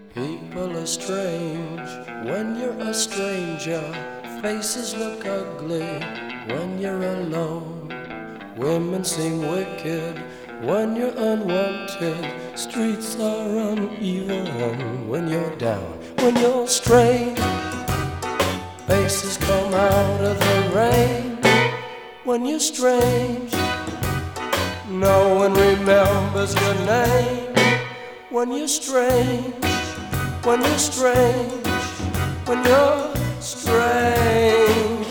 People are strange when you're a stranger. Faces look ugly when you're alone. Women seem wicked when you're unwanted. Streets are uneven when you're down. When you're strange, faces come out of the rain. When you're strange, no one remembers your name. When you're strange, when you're strange, when you're strange.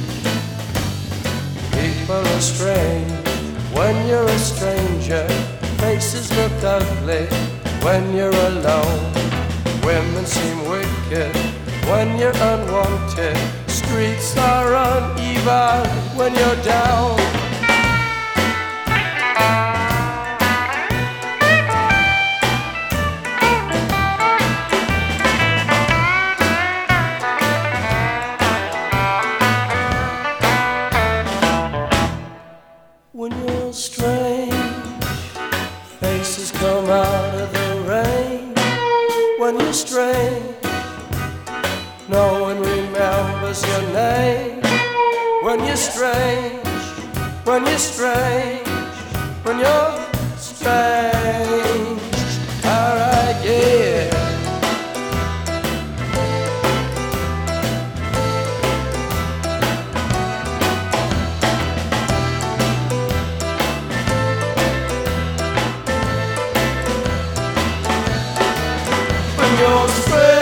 People are strange when you're a stranger. Faces look ugly when you're alone. Women seem wicked when you're unwanted. Streets are uneven when you're down. When you're strange, faces come out of the rain. When you're strange, no one remembers your name. When you're strange, when you're strange, when you're strange. Alright, yeah. When you're strange.